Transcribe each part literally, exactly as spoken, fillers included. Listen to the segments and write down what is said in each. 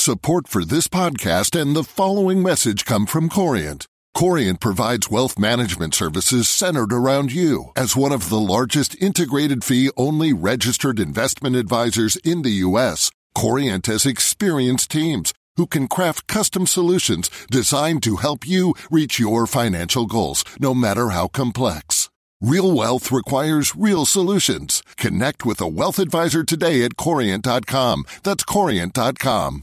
Support for this podcast and the following message come from Corient. Corient provides wealth management services centered around you. As one of the largest integrated fee-only registered investment advisors in the U S, Corient has experienced teams who can craft custom solutions designed to help you reach your financial goals, no matter how complex. Real wealth requires real solutions. Connect with a wealth advisor today at corient dot com. That's corient dot com.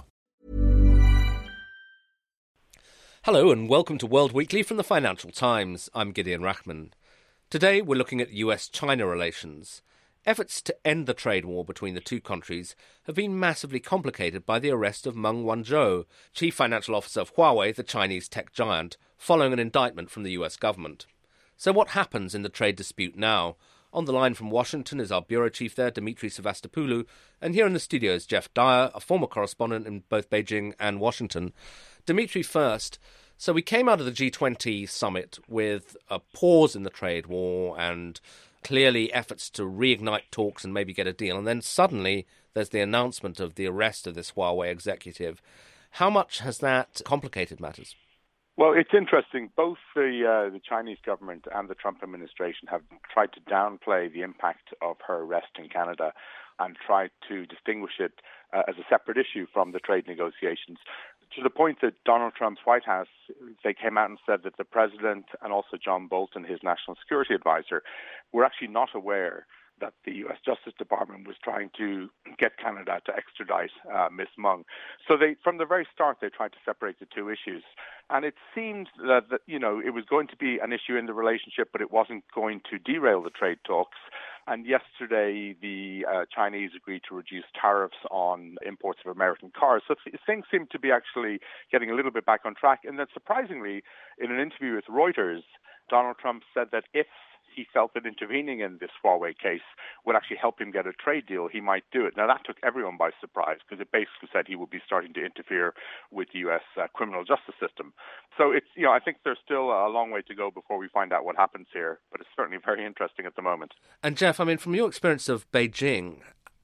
Hello and welcome to World Weekly from the Financial Times. I'm Gideon Rachman. Today we're looking at U S China relations. Efforts to end the trade war between the two countries have been massively complicated by the arrest of Meng Wanzhou, chief financial officer of Huawei, the Chinese tech giant, following an indictment from the U S government. So what happens in the trade dispute now? On the line from Washington is our bureau chief there, Dimitri Sevastopoulou, and here in the studio is Jeff Dyer, a former correspondent in both Beijing and Washington. Dimitri first. So we came out of the G twenty summit with a pause in the trade war and clearly efforts to reignite talks and maybe get a deal. And then suddenly there's the announcement of the arrest of this Huawei executive. How much has that complicated matters? Well, it's interesting. Both the uh, the Chinese government and the Trump administration have tried to downplay the impact of her arrest in Canada and tried to distinguish it uh, as a separate issue from the trade negotiations, to the point that Donald Trump's White House, they came out and said that the president and also John Bolton, his national security advisor, were actually not aware that the U S Justice Department was trying to get Canada to extradite uh, Miss Meng. So they, from the very start, they tried to separate the two issues. And it seemed that, that, you know, it was going to be an issue in the relationship, but it wasn't going to derail the trade talks. And yesterday, the uh, Chinese agreed to reduce tariffs on imports of American cars. So th- things seem to be actually getting a little bit back on track. And then surprisingly, in an interview with Reuters, Donald Trump said that if he felt that intervening in this Huawei case would actually help him get a trade deal, he might do it. Now, that took everyone by surprise because it basically said he would be starting to interfere with the U S uh, criminal justice system. So it's, you know, I think there's still a long way to go before we find out what happens here, but it's certainly very interesting at the moment. And Jeff, I mean, from your experience of Beijing,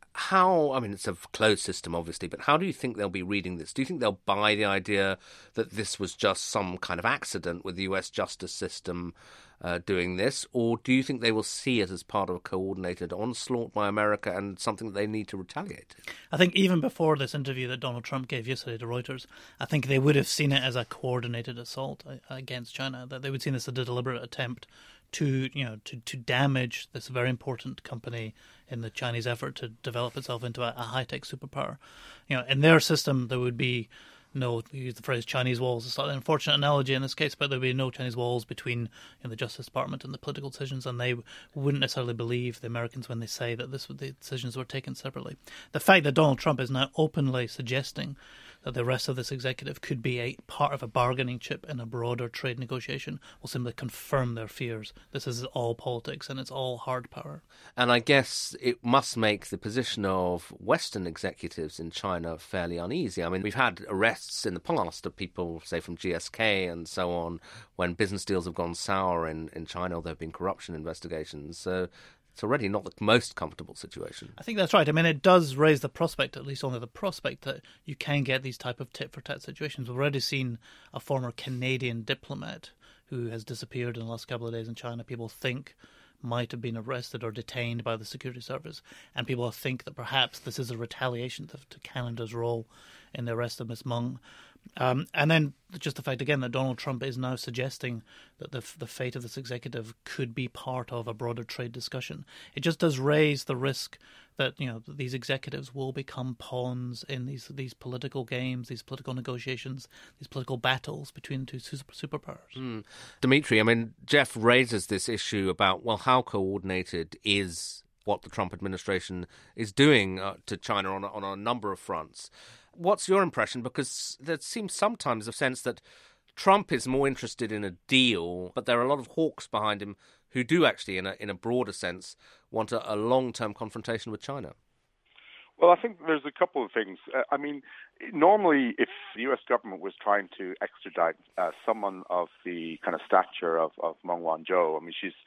how, I mean, it's a closed system, obviously, but how do you think they'll be reading this? Do you think they'll buy the idea that this was just some kind of accident with the U S justice system uh, doing this, or do you think they will see it as part of a coordinated onslaught by America and something that they need to retaliate? I think even before this interview that Donald Trump gave yesterday to Reuters, I think they would have seen it as a coordinated assault against China, that they would have seen this as a deliberate attempt to, you know, to, to damage this very important company in the Chinese effort to develop itself into a, a high-tech superpower. You know, in their system, there would be no, you use the phrase Chinese walls. It's an unfortunate analogy in this case, but there would be no Chinese walls between, you know, the Justice Department and the political decisions, and they wouldn't necessarily believe the Americans when they say that this the decisions were taken separately. The fact that Donald Trump is now openly suggesting that the rest of this executive could be a part of a bargaining chip in a broader trade negotiation will simply confirm their fears. This is all politics and it's all hard power. And I guess it must make the position of Western executives in China fairly uneasy. I mean, we've had arrests in the past of people, say, from G S K and so on, when business deals have gone sour in, in China, or there have been corruption investigations. So it's already not the most comfortable situation. I think that's right. I mean, it does raise the prospect, at least only the prospect, that you can get these type of tit-for-tat situations. We've already seen a former Canadian diplomat who has disappeared in the last couple of days in China. People think might have been arrested or detained by the security service, and people think that perhaps this is a retaliation to, to Canada's role in the arrest of Miss Meng. Um, and then just the fact, again, that Donald Trump is now suggesting that the the fate of this executive could be part of a broader trade discussion. It just does raise the risk that, you know, these executives will become pawns in these these political games, these political negotiations, these political battles between the two super, superpowers. Mm. Dimitri, I mean, Jeff raises this issue about, well, how coordinated is what the Trump administration is doing uh, to China on a, on a number of fronts. What's your impression? Because there seems sometimes a sense that Trump is more interested in a deal, but there are a lot of hawks behind him who do actually, in a in a broader sense, want a, a long-term confrontation with China. Well, I think there's a couple of things. Uh, I mean, normally if the U S government was trying to extradite uh, someone of the kind of stature of, of Meng Wanzhou, I mean, she's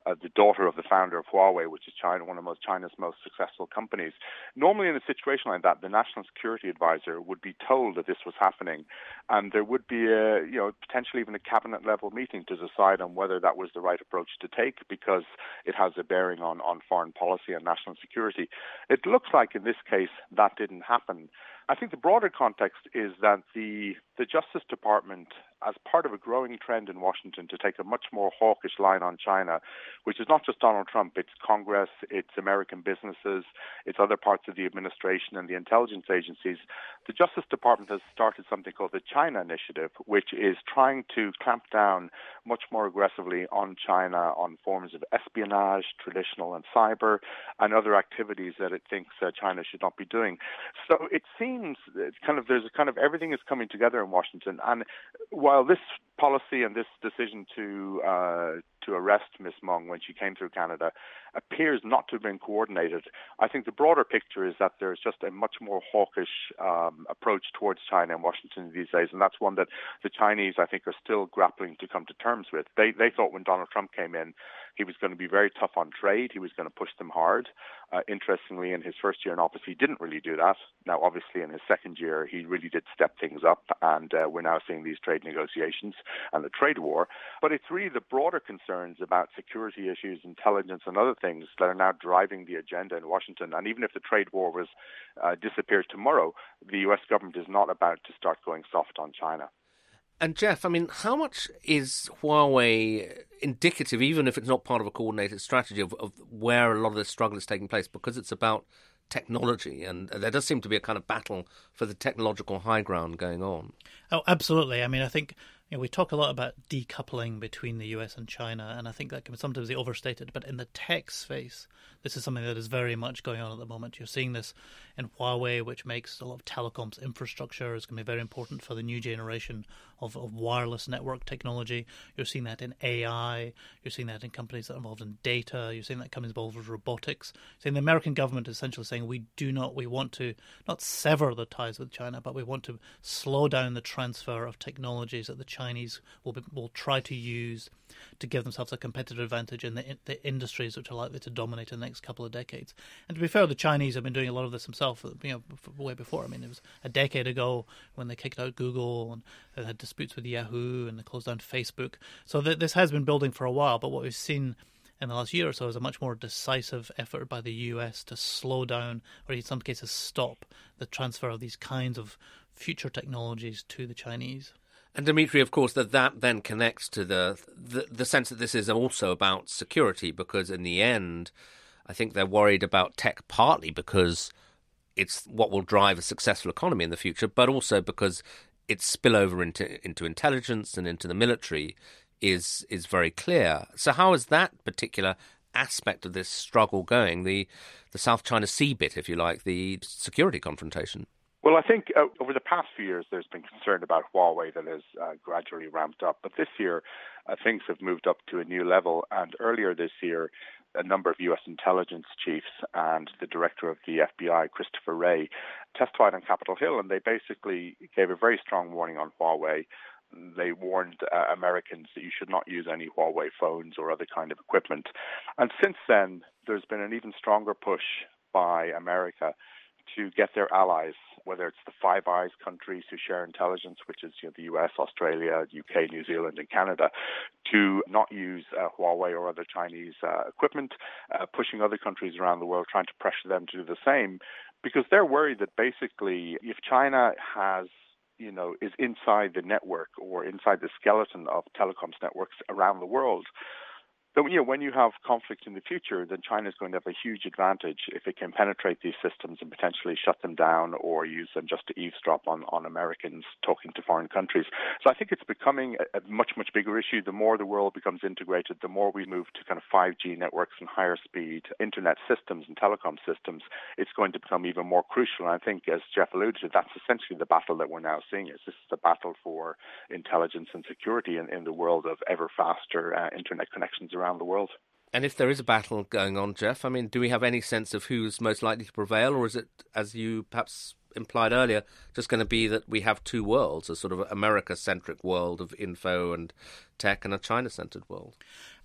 uh, the daughter of the founder of Huawei, which is China, one of most, China's most successful companies. Normally in a situation like that, the National Security Advisor would be told that this was happening, and there would be a, you know, potentially even a cabinet level meeting to decide on whether that was the right approach to take, because it has a bearing on, on foreign policy and national security. It looks like in this case that didn't happen. I think the broader context is that the the Justice Department, as part of a growing trend in Washington to take a much more hawkish line on China, which is not just Donald Trump, it's Congress, it's American businesses, it's other parts of the administration and the intelligence agencies, the Justice Department has started something called the China Initiative, which is trying to clamp down much more aggressively on China on forms of espionage, traditional and cyber, and other activities that it thinks uh, China should not be doing. So it seems it's kind of there's a kind of everything is coming together in Washington, and while this policy and this decision to uh, to arrest Miss Meng when she came through Canada appears not to have been coordinated, I think the broader picture is that there's just a much more hawkish um, approach towards China in Washington these days, and that's one that the Chinese, I think, are still grappling to come to terms with. They they thought when Donald Trump came in, he was going to be very tough on trade. He was going to push them hard. Uh, interestingly, in his first year in office, he didn't really do that. Now, obviously, in his second year, he really did step things up, and uh, we're now seeing these trade negotiations and the trade war. But it's really the broader concerns about security issues, intelligence, and other things that are now driving the agenda in Washington. And even if the trade war was uh, disappeared tomorrow, the U S government is not about to start going soft on China. And Jeff, I mean, how much is Huawei indicative, even if it's not part of a coordinated strategy, of, of where a lot of this struggle is taking place? Because it's about technology, and there does seem to be a kind of battle for the technological high ground going on. Oh, absolutely. I mean, I think you know, we talk a lot about decoupling between the U S and China, and I think that can sometimes be overstated. But in the tech space, this is something that is very much going on at the moment. You're seeing this in Huawei, which makes a lot of telecoms infrastructure. Is going to be very important for the new generation of, of wireless network technology. You're seeing that in A I. You're seeing that in companies that are involved in data. You're seeing that companies involved with robotics. So the American government is essentially saying we do not, we want to not sever the ties with China, but we want to slow down the transfer of technologies that the Chinese will be, will try to use to give themselves a competitive advantage in the, in the industries which are likely to dominate in the next couple of decades. And to be fair, the Chinese have been doing a lot of this themselves, you know, way before. I mean, it was a decade ago when they kicked out Google and they had disputes with Yahoo and they closed down Facebook. So th- this has been building for a while, but what we've seen in the last year or so is a much more decisive effort by the U S to slow down, or in some cases stop, the transfer of these kinds of future technologies to the Chinese. And Dimitri, of course, that that then connects to the, the the sense that this is also about security, because in the end, I think they're worried about tech partly because it's what will drive a successful economy in the future, but also because its spillover into into intelligence and into the military is is very clear. So how is that particular aspect of this struggle going, the the South China Sea bit, if you like, the security confrontation? Well, I think uh, over the past few years, there's been concern about Huawei that has uh, gradually ramped up. But this year, uh, things have moved up to a new level. And earlier this year, a number of U S intelligence chiefs and the director of the F B I, Christopher Wray, testified on Capitol Hill, and they basically gave a very strong warning on Huawei. They warned uh, Americans that you should not use any Huawei phones or other kind of equipment. And since then, there's been an even stronger push by America to get their allies, whether it's the Five Eyes countries who share intelligence, which is you know, the U S, Australia, U K, New Zealand, and Canada, to not use uh, Huawei or other Chinese uh, equipment, uh, pushing other countries around the world, trying to pressure them to do the same, because they're worried that basically if China has you know, is inside the network or inside the skeleton of telecoms networks around the world, So, you know, when you have conflict in the future, then China is going to have a huge advantage if it can penetrate these systems and potentially shut them down or use them just to eavesdrop on, on Americans talking to foreign countries. So I think it's becoming a, a much, much bigger issue. The more the world becomes integrated, the more we move to kind of five G networks and higher speed internet systems and telecom systems, it's going to become even more crucial. And I think, as Jeff alluded to, that's essentially the battle that we're now seeing. Is this is the battle for intelligence and security in, in the world of ever faster uh, internet connections around the world. And if there is a battle going on, Jeff, I mean, do we have any sense of who's most likely to prevail, or is it, as you perhaps implied earlier, just going to be that we have two worlds, a sort of America-centric world of info and tech and a China-centered world?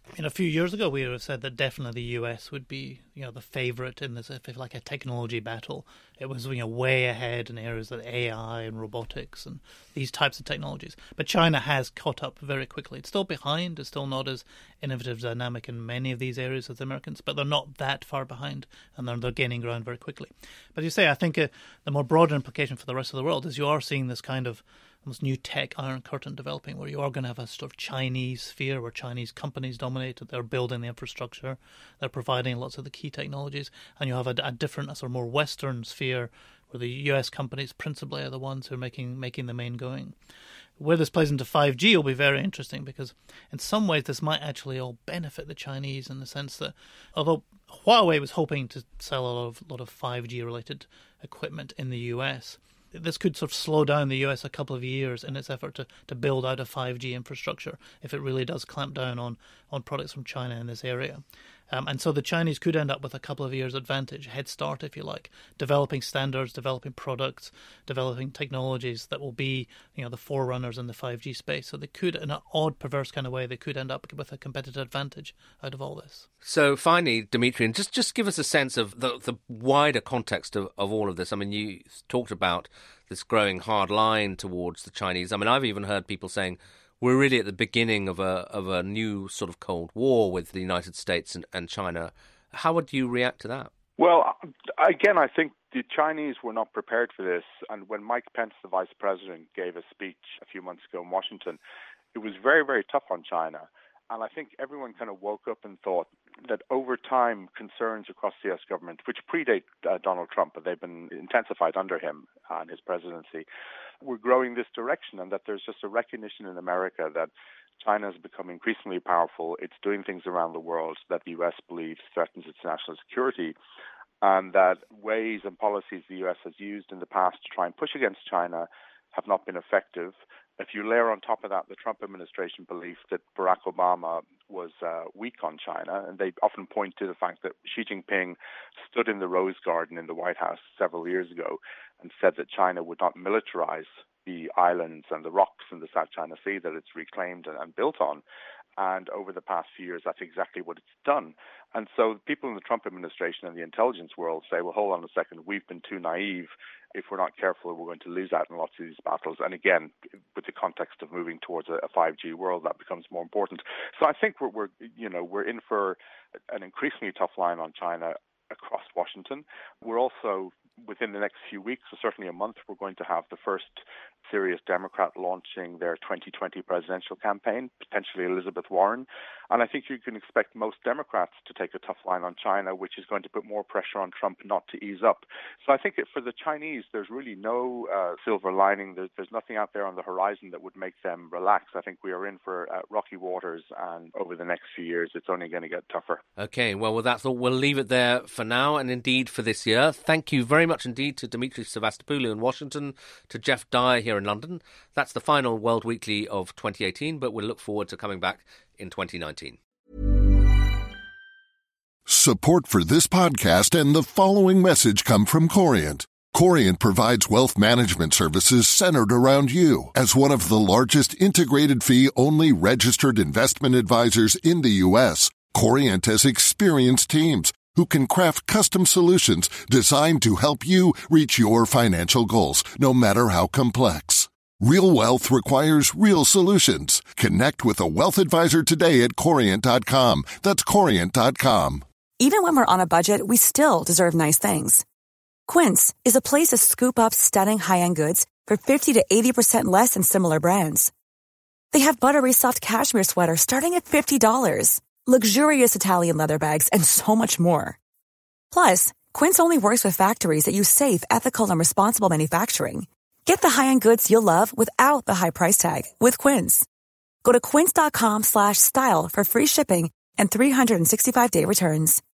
I mean, a few years ago, we would have said that definitely the U S would be, you know, the favourite in this, if like a technology battle. It was, you know, way ahead in areas like A I and robotics and these types of technologies. But China has caught up very quickly. It's still behind. It's still not as innovative, dynamic in many of these areas as the Americans, but they're not that far behind, and they're, they're gaining ground very quickly. But as you say, I think uh, the more broader implication for the rest of the world is you are seeing this kind of almost new tech iron curtain developing, where you are going to have a sort of Chinese sphere where Chinese companies dominate. They're building the infrastructure, they're providing lots of the key technologies, and you have a, a different, a sort of more Western sphere where the U S companies principally are the ones who are making making the main going. Where this plays into five G will be very interesting, because in some ways this might actually all benefit the Chinese, in the sense that although Huawei was hoping to sell a lot of, lot of five G related equipment in the U S, this could sort of slow down the U S a couple of years in its effort to, to build out a five G infrastructure if it really does clamp down on, on products from China in this area. Um, and so the Chinese could end up with a couple of years advantage, head start if you like, developing standards, developing products, developing technologies that will be, you know, the forerunners in the five G space. So they could, in an odd, perverse kind of way, they could end up with a competitive advantage out of all this. So finally, Dimitri, and just, just give us a sense of the, the wider context of, of all of this. I mean, you talked about this growing hard line towards the Chinese. I mean, I've even heard people saying we're really at the beginning of a of a new sort of Cold War with the United States and, and China. How would you react to that? Well, again, I think the Chinese were not prepared for this. And when Mike Pence, the vice president, gave a speech a few months ago in Washington, it was very, very tough on China. And I think everyone kind of woke up and thought that over time, concerns across the U S government, which predate uh, Donald Trump, but they've been intensified under him uh, and his presidency, were growing this direction, and that there's just a recognition in America that China has become increasingly powerful. It's doing things around the world that the U S believes threatens its national security, and that ways and policies the U S has used in the past to try and push against China have not been effective. If you layer on top of that the Trump administration belief that Barack Obama was uh, weak on China, and they often point to the fact that Xi Jinping stood in the Rose Garden in the White House several years ago and said that China would not militarize the islands and the rocks in the South China Sea that it's reclaimed and, and built on. And over the past few years, that's exactly what it's done. And so people in the Trump administration and the intelligence world say, well, hold on a second, we've been too naive. If we're not careful, we're going to lose out in lots of these battles. And again, with the context of moving towards a five G world, that becomes more important. So I think we're, we're you know, we're in for an increasingly tough line on China across Washington. We're also, within the next few weeks, or certainly a month, we're going to have the first serious Democrat launching their twenty twenty presidential campaign, potentially Elizabeth Warren. And I think you can expect most Democrats to take a tough line on China, which is going to put more pressure on Trump not to ease up. So I think for the Chinese, there's really no uh, silver lining. There's, there's nothing out there on the horizon that would make them relax. I think we are in for uh, rocky waters, and over the next few years, it's only going to get tougher. Okay, well, well, that's all. We'll leave it there for now, and indeed for this year. Thank you very much indeed to Dimitri Savastopoulou in Washington, to Jeff Dye here in London. That's the final World Weekly of twenty eighteen, but we'll look forward to coming back in twenty nineteen. Support for this podcast and the following message come from Corient. Corient provides wealth management services centered around you. As one of the largest integrated fee-only registered investment advisors in the U S, Corient has experienced teams who can craft custom solutions designed to help you reach your financial goals, no matter how complex. Real wealth requires real solutions. Connect with a wealth advisor today at Corient dot com. That's Corient dot com. Even when we're on a budget, we still deserve nice things. Quince is a place to scoop up stunning high-end goods for fifty to eighty percent less than similar brands. They have buttery soft cashmere sweaters starting at fifty dollars, luxurious Italian leather bags, and so much more. Plus, Quince only works with factories that use safe, ethical, and responsible manufacturing. Get the high-end goods you'll love without the high price tag with Quince. Go to quince dot com slash style for free shipping and three sixty-five day returns.